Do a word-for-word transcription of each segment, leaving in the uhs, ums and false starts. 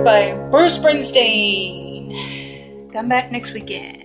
by Bruce Springsteen. Come back next weekend.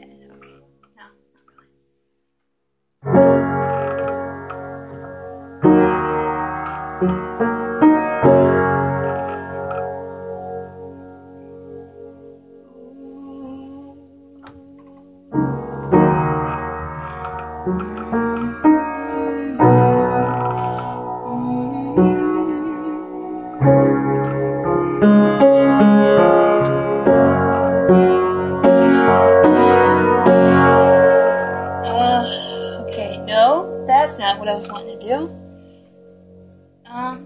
What I was wanting to do. Um.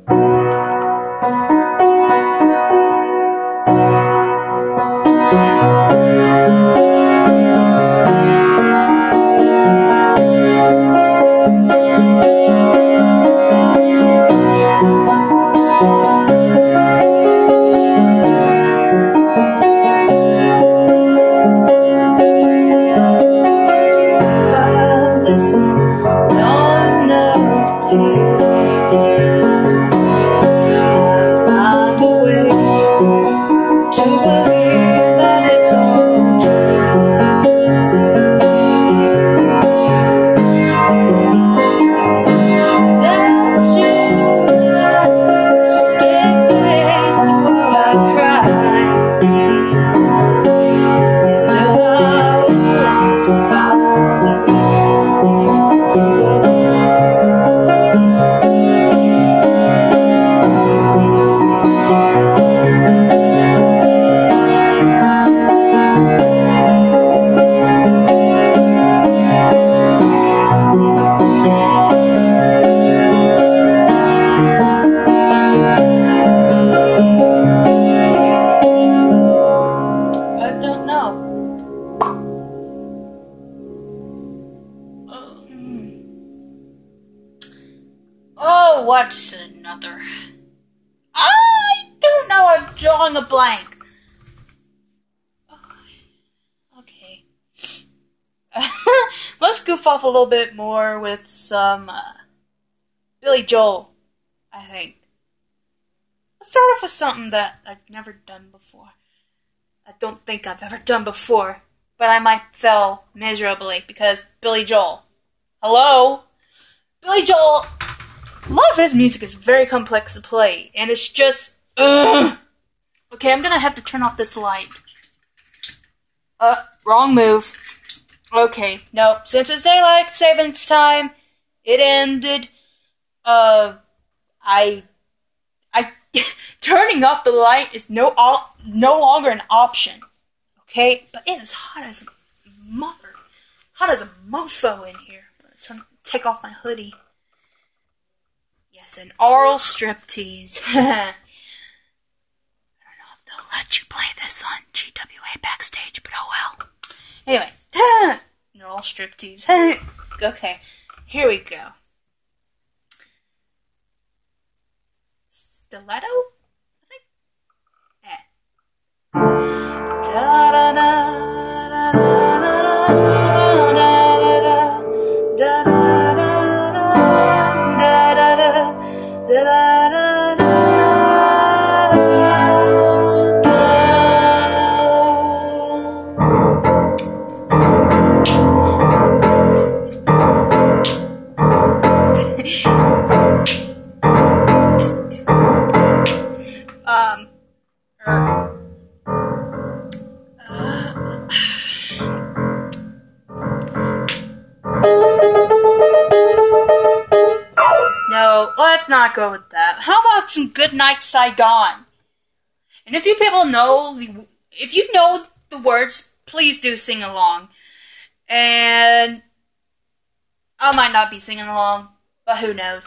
What's another? I don't know. I'm drawing a blank. Okay. Let's goof off a little bit more with some uh, Billy Joel, I think. Let's start off with something that I've never done before. I don't think I've ever done before, but I might fail miserably because Billy Joel. Hello? Billy Joel... A lot of his music is very complex to play, and it's just, ugh. Okay, I'm gonna have to turn off this light. Uh, wrong move. Okay, nope. Since it's daylight savings time, it ended. Uh, I, I, turning off the light is no, op- no longer an option. Okay, but it is hot as a mother, hot as a mofo in here. I'm gonna turn, take off my hoodie. Yes, an oral striptease. I don't know if they'll let you play this on G W A Backstage, but oh well. Anyway, an oral striptease. Okay, here we go. Stiletto? I think. Yeah. Da da da da da da da da. um, er, uh, No, let's not go with that. How about some Good Night Saigon? And if you people know, the, if you know the words, please do sing along. And I might not be singing along, but who knows?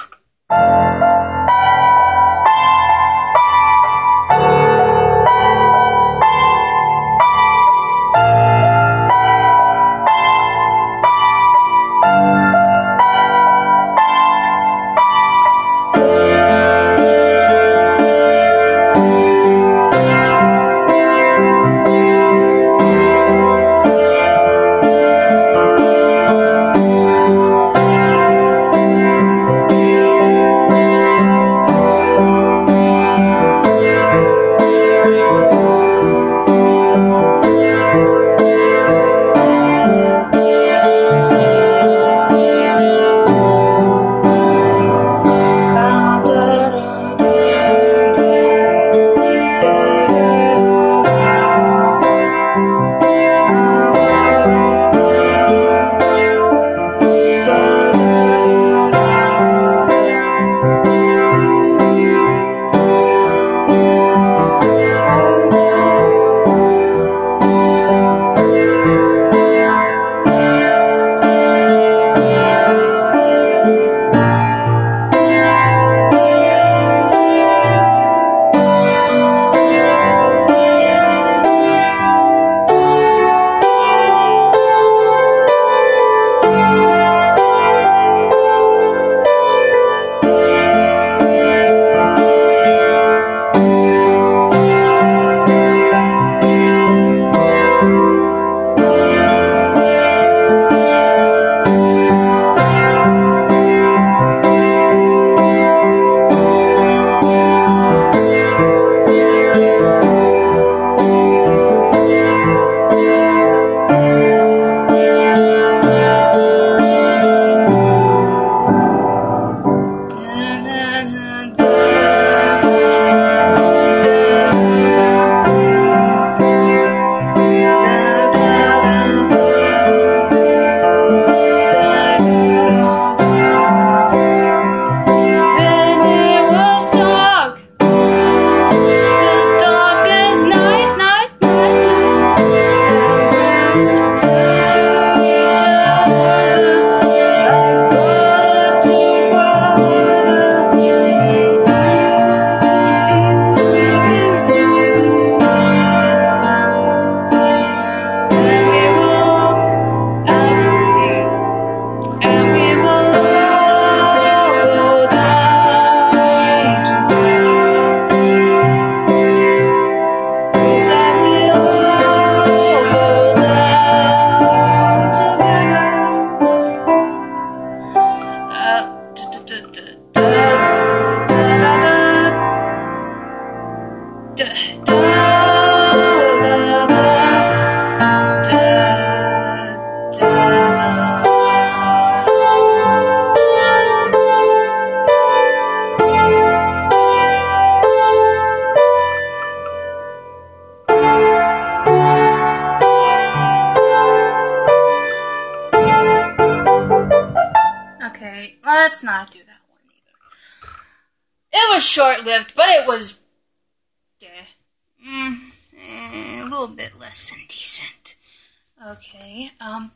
It was short-lived, but it was yeah, mm, eh, a little bit less than decent. Okay, um...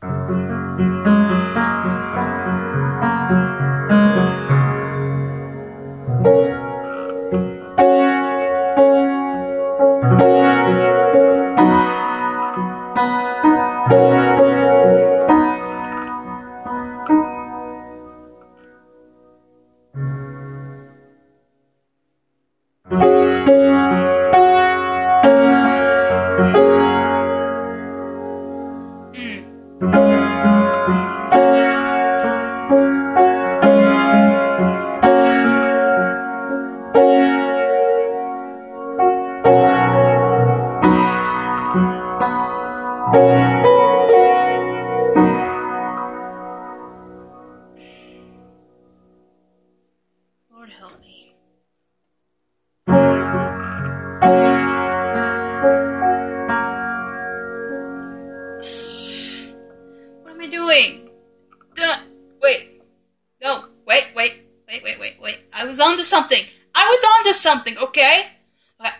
Lord help me. What am I doing? Duh. Wait. No. Wait, wait, wait, wait, wait, wait. I was onto something. I was onto something, okay? Okay.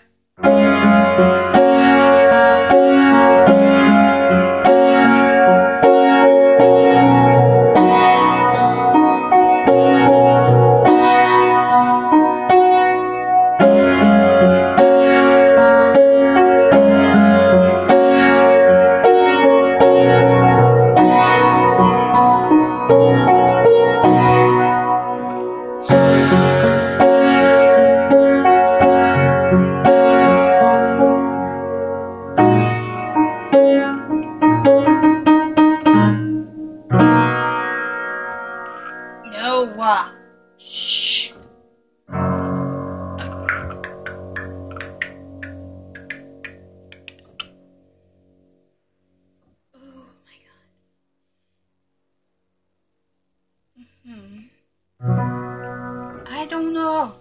Noah. Shh. Oh my god. Hmm. I don't know.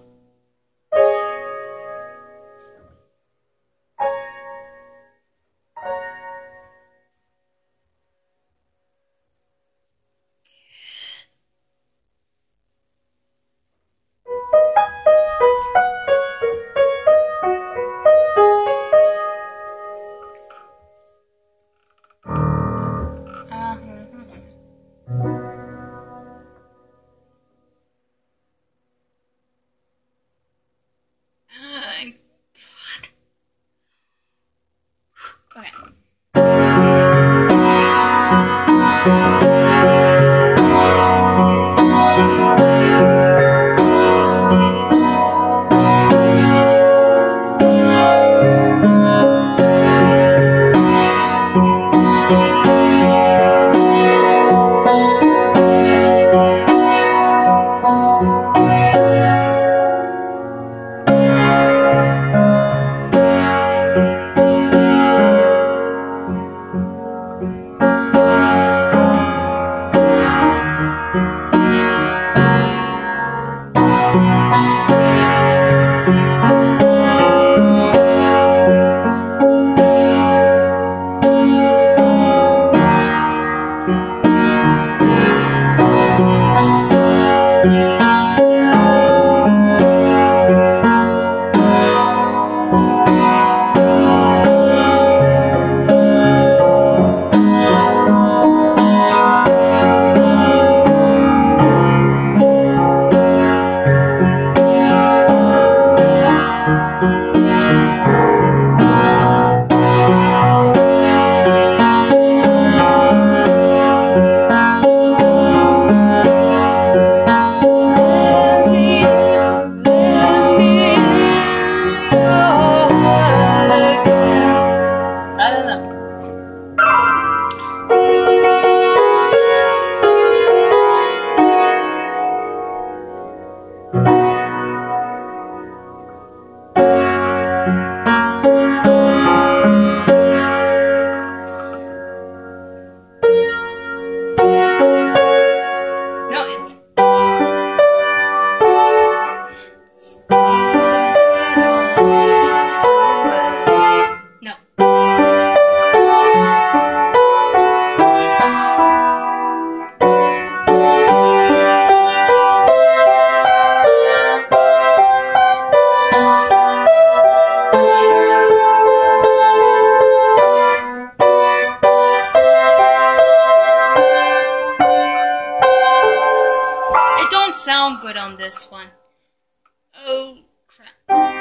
this one. Oh, crap.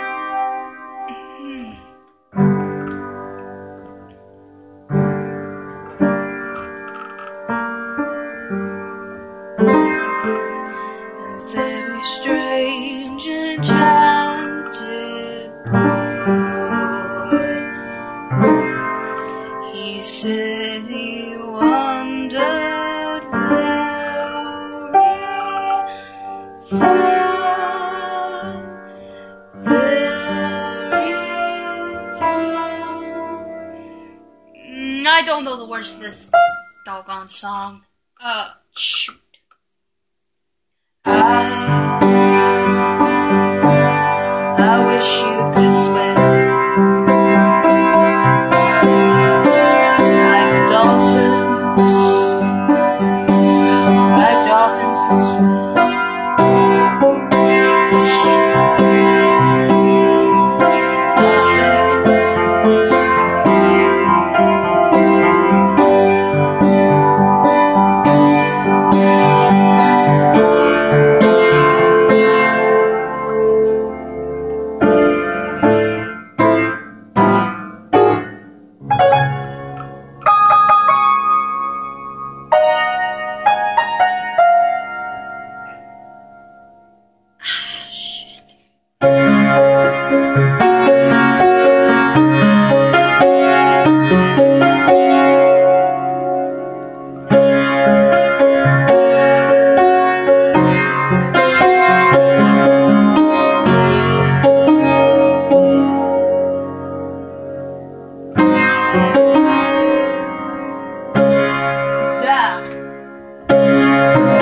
A very strange enchanted boy. He said he wondered very far, very far. Mm, I don't know the words to this doggone song. Uh, shoot. I, I wish you could swim like dolphins, like dolphins can swim. Shit. Yeah.